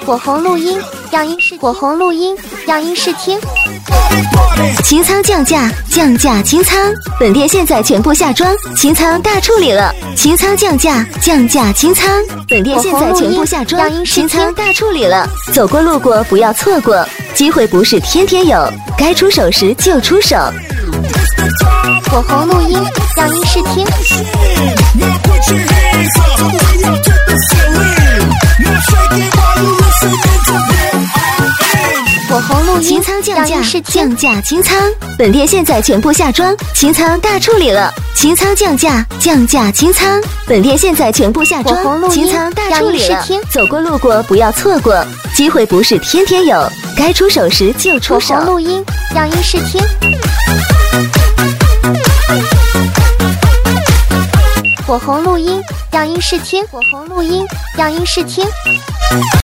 火红录音，样音试火红录音，样音试听。 清仓降价，降价清仓！本店现在全部下装，清仓大处理了！清仓降价，降价清仓！本店现在全部下装，清仓大处理了！走过路过不要错过，机会不是天天有，该出手时就出手。 火红录音，样音试听。火红录音， 清仓降价， 降价清仓！本店现在全部下装，清仓大处理了！清仓降价，降价清仓！本店现在全部下装，清仓大处理了！走过路过不要错过，机会不是天天有，该出手时就出手。 火红录音，样音试听。火红录音，样音试听。火红录音，样音试听。